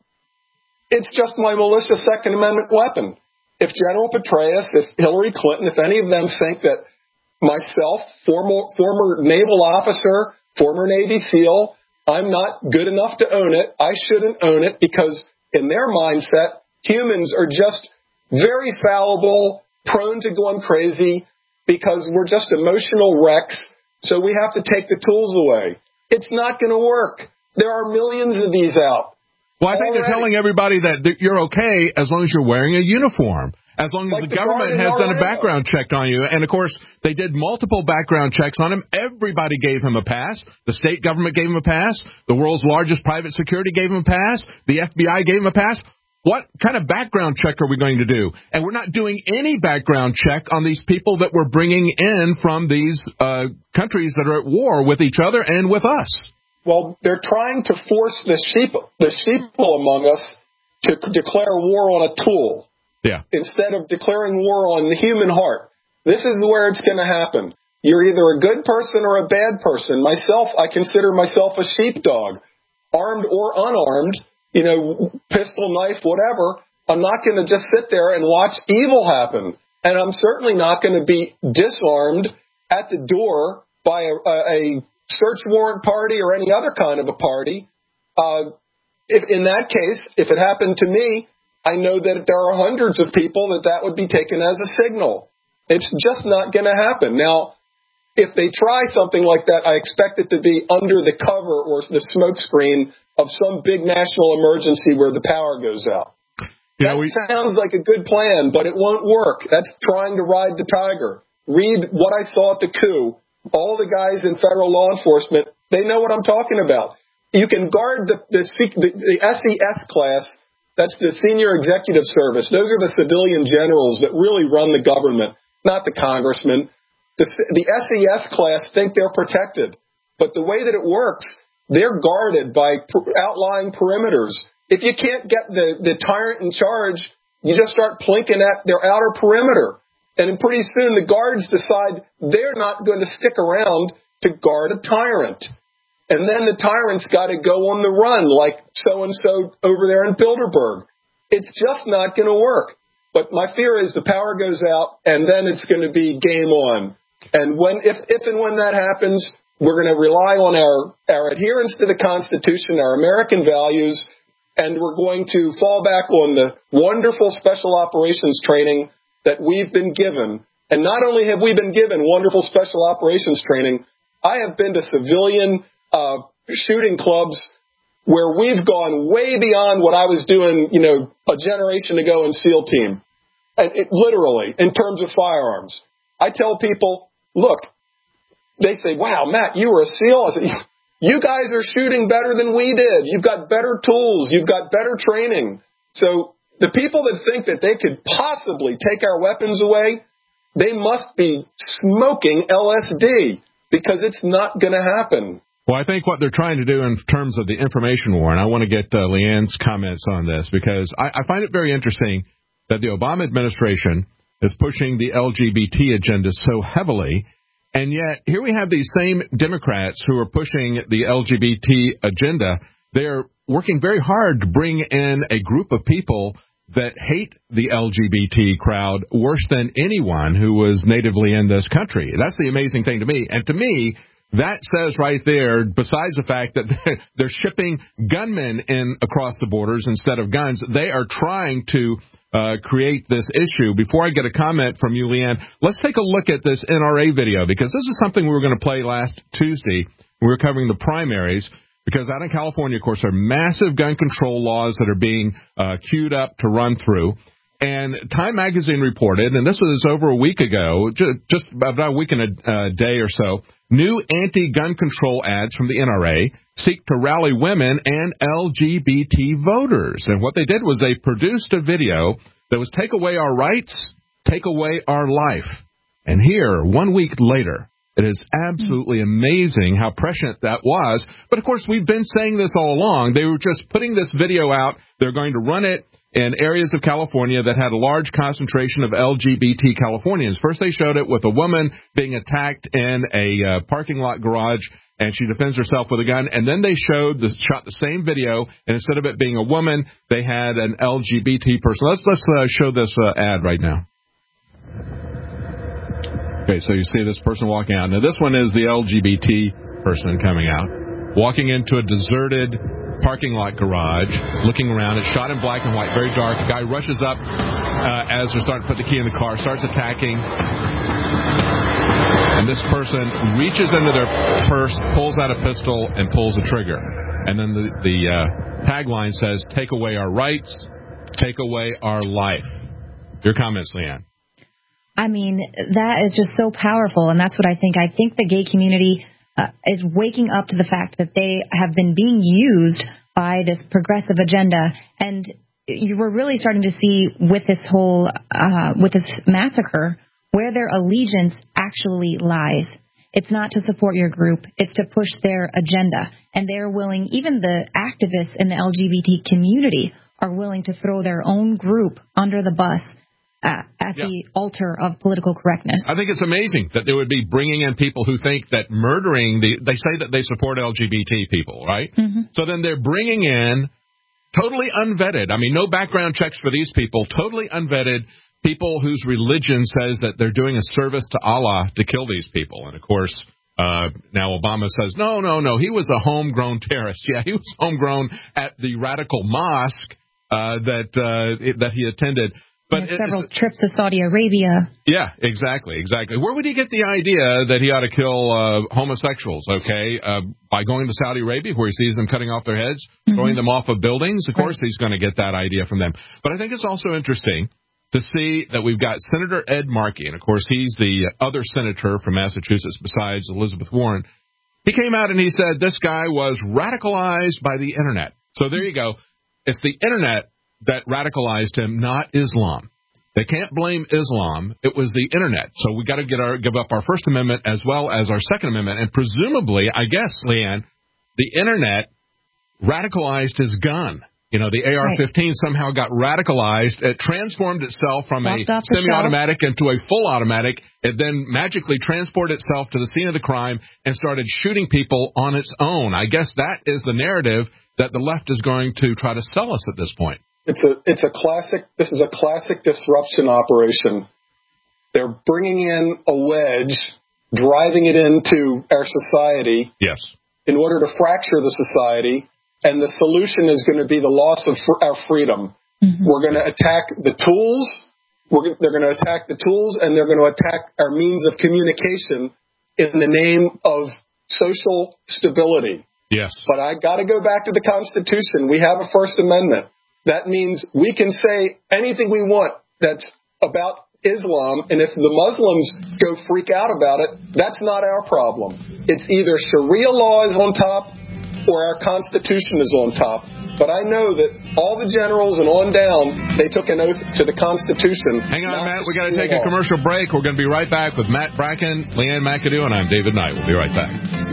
it's just my militia Second Amendment weapon. If General Petraeus, if Hillary Clinton, if any of them think that myself, former naval officer, former Navy SEAL, I'm not good enough to own it, I shouldn't own it, because in their mindset, humans are just very fallible, prone to going crazy, because we're just emotional wrecks. So we have to take the tools away. It's not going to work. There are millions of these out. Well, I think they're telling everybody that you're okay as long as you're wearing a uniform, as long as the government has done a background check on you. And, of course, they did multiple background checks on him. Everybody gave him a pass. The state government gave him a pass. The world's largest private security gave him a pass. The FBI gave him a pass. What kind of background check are we going to do? And we're not doing any background check on these people that we're bringing in from these countries that are at war with each other and with us. Well, they're trying to force the sheeple among us to declare war on a tool. Yeah. Instead of declaring war on the human heart. This is where it's going to happen. You're either a good person or a bad person. Myself, I consider myself a sheepdog, armed or unarmed. Pistol, knife, whatever, I'm not going to just sit there and watch evil happen. And I'm certainly not going to be disarmed at the door by a search warrant party or any other kind of a party. If in that case, if it happened to me, I know that there are hundreds of people that would be taken as a signal. It's just not going to happen. Now, if they try something like that, I expect it to be under the cover or the smoke screen of some big national emergency where the power goes out. That sounds like a good plan, but it won't work. That's trying to ride the tiger. Read what I saw at the coup. All the guys in federal law enforcement, they know what I'm talking about. You can guard the SES class. That's the Senior Executive Service. Those are the civilian generals that really run the government, not the congressmen. The SES class think they're protected. But the way that it works, they're guarded by outlying perimeters. If you can't get the tyrant in charge, you just start plinking at their outer perimeter. And pretty soon the guards decide they're not going to stick around to guard a tyrant. And then the tyrant's got to go on the run like so-and-so over there in Bilderberg. It's just not going to work. But my fear is the power goes out, and then it's going to be game on. And if and when that happens, we're going to rely on our adherence to the Constitution, our American values, and we're going to fall back on the wonderful special operations training that we've been given. And not only have we been given wonderful special operations training, I have been to civilian shooting clubs where we've gone way beyond what I was doing, a generation ago in SEAL team. And literally, in terms of firearms. I tell people, look, they say, wow, Matt, you were a SEAL? I said, you guys are shooting better than we did. You've got better tools. You've got better training. So the people that think that they could possibly take our weapons away, they must be smoking LSD, because it's not going to happen. Well, I think what they're trying to do in terms of the information war, and I want to get Leanne's comments on this, because I find it very interesting that the Obama administration is pushing the LGBT agenda so heavily, and yet here we have these same Democrats who are pushing the LGBT agenda. They're working very hard to bring in a group of people that hate the LGBT crowd worse than anyone who was natively in this country. That's the amazing thing to me. And to me, that says right there, besides the fact that they're shipping gunmen in across the borders instead of guns, they are trying to create this issue. Before I get a comment from you, Leanne, let's take a look at this NRA video, because this is something we were going to play last Tuesday. We were covering the primaries, because out in California, of course, there are massive gun control laws that are being queued up to run through. And Time Magazine reported, and this was over a week ago, just about a week and a day or so, new anti-gun control ads from the NRA seek to rally women and LGBT voters. And what they did was they produced a video that was take away our rights, take away our life. And here, 1 week later, it is absolutely amazing how prescient that was. But, of course, we've been saying this all along. They were just putting this video out. They're going to run it in areas of California that had a large concentration of LGBT Californians. First, they showed it with a woman being attacked in a parking lot garage, and she defends herself with a gun. And then they shot the same video, and instead of it being a woman, they had an LGBT person. Let's show this ad right now. Okay, so you see this person walking out. Now, this one is the LGBT person coming out, walking into a deserted parking lot garage, looking around. It's shot in black and white, very dark. The guy rushes up as they're starting to put the key in the car, starts attacking. And this person reaches into their purse, pulls out a pistol, and pulls the trigger. And then the tagline says, "Take away our rights, take away our life." Your comments, Leanne? I mean, that is just so powerful, and that's what I think. I think the gay community is waking up to the fact that they have been being used by this progressive agenda, and you were really starting to see with this whole with this massacre where their allegiance actually lies. It's not to support your group, it's to push their agenda, and they're willing, even the activists in the LGBT community are willing to throw their own group under the bus at the altar of political correctness. I think it's amazing that they would be bringing in people who think that murdering they say that they support LGBT people, right? Mm-hmm. So then they're bringing in totally unvetted, I mean, no background checks for these people, totally unvetted people whose religion says that they're doing a service to Allah to kill these people. And, of course, now Obama says, no, he was a homegrown terrorist. Yeah, he was homegrown at the radical mosque that he attended. But several trips to Saudi Arabia. Yeah, exactly. Where would he get the idea that he ought to kill homosexuals, by going to Saudi Arabia where he sees them cutting off their heads, throwing them off of buildings? Of course he's going to get that idea from them. But I think it's also interesting to see that we've got Senator Ed Markey, and, of course, he's the other senator from Massachusetts besides Elizabeth Warren. He came out and he said this guy was radicalized by the Internet. So there you go. It's the Internet that radicalized him, not Islam. They can't blame Islam. It was the Internet. So we got to give up our First Amendment as well as our Second Amendment. And presumably, I guess, Leanne, the Internet radicalized his gun. You know, the AR-15 somehow got radicalized. It transformed itself from a semi-automatic into a full automatic. It then magically transported itself to the scene of the crime and started shooting people on its own. I guess that is the narrative that the left is going to try to sell us at this point. This is a classic disruption operation. They're bringing in a wedge, driving it into our society. Yes. In order to fracture the society. And the solution is going to be the loss of our freedom. Mm-hmm. We're going to attack the tools. They're going to attack the tools, and they're going to attack our means of communication in the name of social stability. Yes. But I got to go back to the Constitution. We have a First Amendment. That means we can say anything we want that's about Islam, and if the Muslims go freak out about it, that's not our problem. It's either Sharia law is on top or our Constitution is on top. But I know that all the generals and on down, they took an oath to the Constitution. Hang on, Matt. We got to take a commercial break. We're going to be right back with Matt Bracken, Leanne McAdoo, and I'm David Knight. We'll be right back.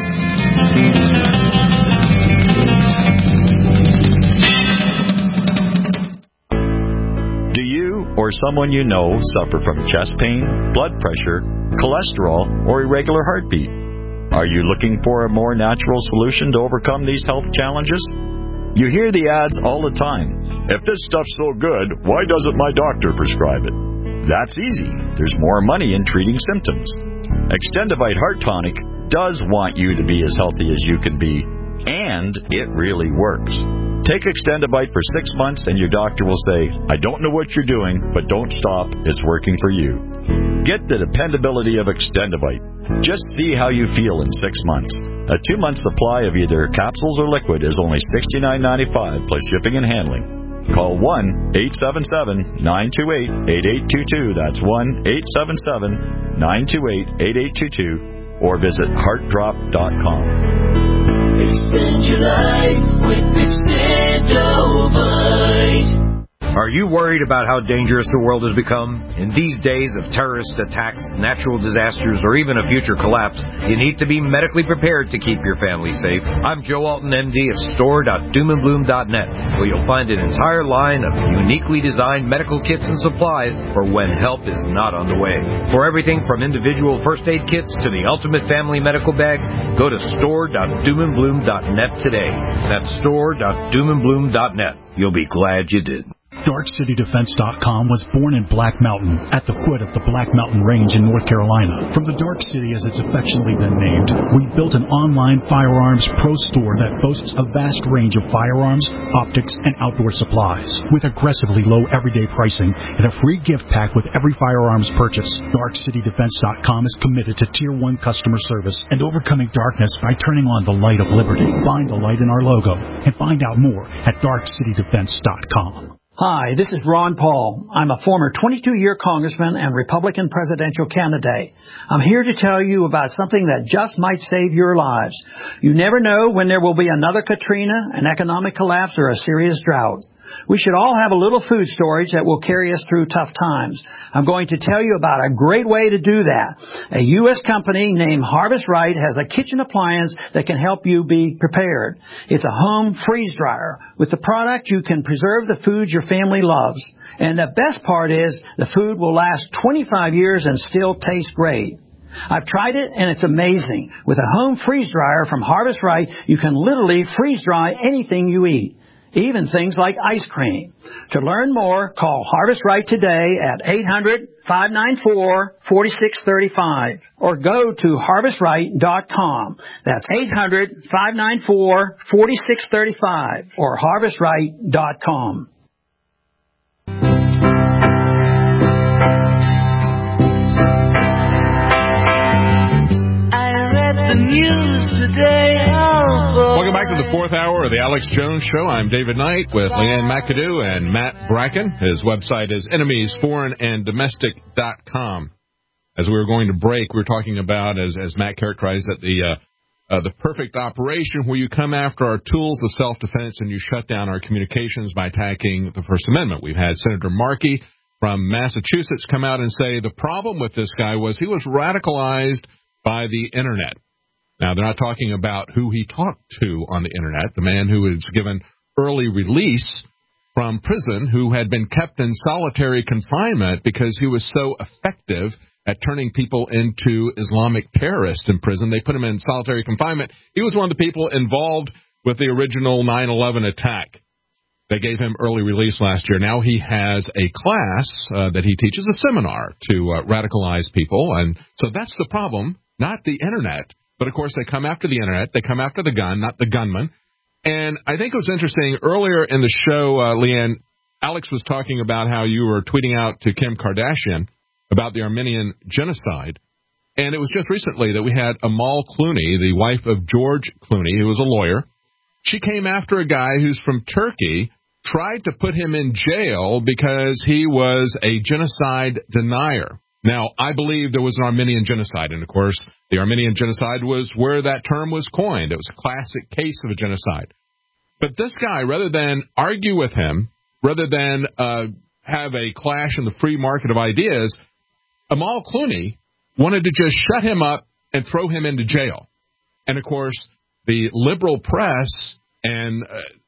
Do you or someone you know suffer from chest pain, blood pressure, cholesterol, or irregular heartbeat? Are you looking for a more natural solution to overcome these health challenges? You hear the ads all the time. If this stuff's so good, why doesn't my doctor prescribe it? That's easy. There's more money in treating symptoms. Extendivite Heart Tonic does want you to be as healthy as you can be, and it really works. Take Extendivite for 6 months and your doctor will say, I don't know what you're doing, but don't stop. It's working for you. Get the dependability of Extendivite. Just see how you feel in 6 months. A 2-month supply of either capsules or liquid is only $69.95 plus shipping and handling. Call 1-877-928-8822. That's 1-877-928-8822. Or visit heartdrop.com. Extend your life with Extendovite. Are you worried about how dangerous the world has become? In these days of terrorist attacks, natural disasters, or even a future collapse, you need to be medically prepared to keep your family safe. I'm Joe Alton, MD of store.doomandbloom.net, where you'll find an entire line of uniquely designed medical kits and supplies for when help is not on the way. For everything from individual first aid kits to the ultimate family medical bag, go to store.doomandbloom.net today. That's store.doomandbloom.net. You'll be glad you did. DarkCityDefense.com was born in Black Mountain, at the foot of the Black Mountain Range in North Carolina. From the Dark City, as it's affectionately been named, we built an online firearms pro store that boasts a vast range of firearms, optics, and outdoor supplies. With aggressively low everyday pricing and a free gift pack with every firearms purchase, DarkCityDefense.com is committed to Tier 1 customer service and overcoming darkness by turning on the light of liberty. Find the light in our logo and find out more at DarkCityDefense.com. Hi, this is Ron Paul. I'm a former 22-year congressman and Republican presidential candidate. I'm here to tell you about something that just might save your lives. You never know when there will be another Katrina, an economic collapse, or a serious drought. We should all have a little food storage that will carry us through tough times. I'm going to tell you about a great way to do that. A U.S. company named Harvest Right has a kitchen appliance that can help you be prepared. It's a home freeze dryer. With the product, you can preserve the food your family loves. And the best part is the food will last 25 years and still taste great. I've tried it, and it's amazing. With a home freeze dryer from Harvest Right, you can literally freeze dry anything you eat, even things like ice cream. To learn more, call Harvest Right today at 800-594-4635 or go to harvestright.com. That's 800-594-4635 or harvestright.com. I read the news today. Welcome back to the fourth hour of the Alex Jones Show. I'm David Knight with Leanne McAdoo and Matt Bracken. His website is enemiesforeignanddomestic.com. As we were going to break, we were talking about, as Matt characterized it, the the perfect operation where you come after our tools of self-defense and you shut down our communications by attacking the First Amendment. We've had Senator Markey from Massachusetts come out and say the problem with this guy was he was radicalized by the Internet. Now, they're not talking about who he talked to on the Internet, the man who was given early release from prison who had been kept in solitary confinement because he was so effective at turning people into Islamic terrorists in prison. They put him in solitary confinement. He was one of the people involved with the original 9/11 attack. They gave him early release last year. Now he has a class that he teaches, a seminar to radicalize people. And so that's the problem, not the Internet. But, of course, they come after the Internet. They come after the gun, not the gunman. And I think it was interesting, earlier in the show, Leanne, Alex was talking about how you were tweeting out to Kim Kardashian about the Armenian genocide. And it was just recently that we had Amal Clooney, the wife of George Clooney, who was a lawyer. She came after a guy who's from Turkey, tried to put him in jail because he was a genocide denier. Now, I believe there was an Armenian genocide, and, of course, the Armenian genocide was where that term was coined. It was a classic case of a genocide. But this guy, rather than argue with him, rather than have a clash in the free market of ideas, Amal Clooney wanted to just shut him up and throw him into jail. And, of course, the liberal press and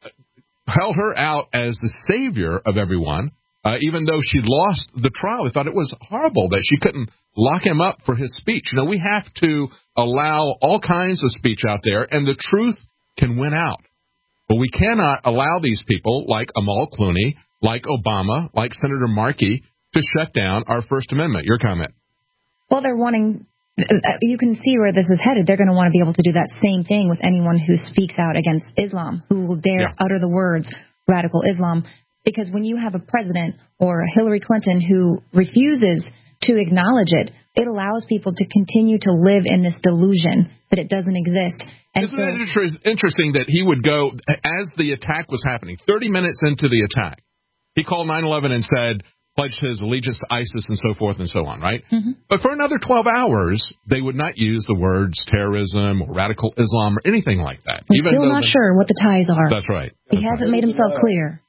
held her out as the savior of everyone. Even though she lost the trial, they thought it was horrible that she couldn't lock him up for his speech. You know, we have to allow all kinds of speech out there, and the truth can win out. But we cannot allow these people like Amal Clooney, like Obama, like Senator Markey, to shut down our First Amendment. Your comment. Well, they're wanting, you can see where this is headed. They're going to want to be able to do that same thing with anyone who speaks out against Islam, who will dare utter the words radical Islam. Because when you have a president or Hillary Clinton who refuses to acknowledge it, it allows people to continue to live in this delusion that it doesn't exist. And Isn't it interesting that he would go, as the attack was happening, 30 minutes into the attack, he called 9/11 and said, pledged his allegiance to ISIS and so forth and so on, right? Mm-hmm. But for another 12 hours, they would not use the words terrorism or radical Islam or anything like that. We're still not sure what the ties are. That's right. He hasn't made himself clear.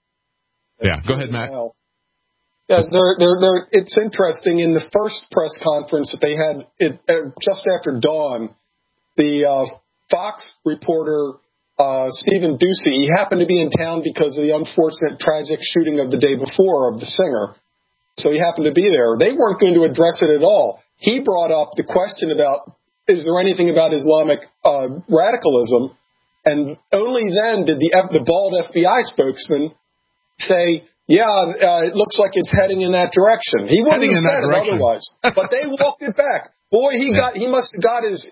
Yeah, go ahead, Matt. Yeah, it's interesting. In the first press conference that they had just after dawn, the Fox reporter, Stephen Ducey, he happened to be in town because of the unfortunate tragic shooting of the day before of the singer. So he happened to be there. They weren't going to address it at all. He brought up the question about, is there anything about Islamic radicalism? And only then did the bald FBI spokesman say, it looks like it's heading in that direction. He wouldn't have said it otherwise. But they walked it back. Boy, he must have got his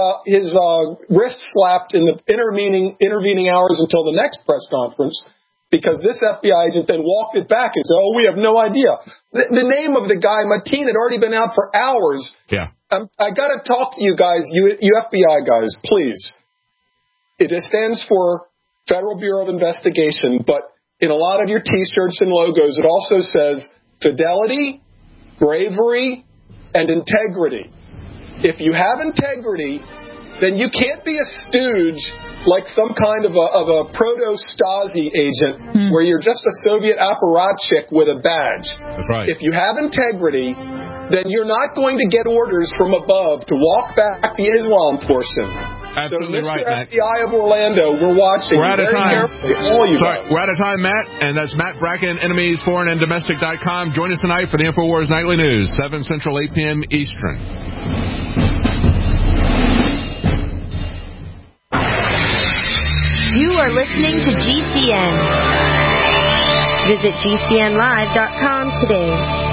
wrist slapped in the intervening hours until the next press conference, because this FBI agent then walked it back and said, we have no idea. The name of the guy, Mateen, had already been out for hours. Yeah. I got to talk to you guys, you FBI guys, please. It stands for Federal Bureau of Investigation, but in a lot of your T-shirts and logos, it also says fidelity, bravery, and integrity. If you have integrity, then you can't be a stooge like some kind of a proto-Stasi agent where you're just a Soviet apparatchik with a badge. That's right. If you have integrity, then you're not going to get orders from above to walk back the Islam portion. Absolutely so, Mr. right, Matt. FBI of Orlando, we're watching. We're out of time. All you Sorry, guys. we're out of time, Matt. And that's Matt Bracken, enemiesforeignanddomestic.com. Join us tonight for the InfoWars Nightly News, 7 Central, 8 p.m. Eastern. You are listening to GCN. Visit GCNlive.com today.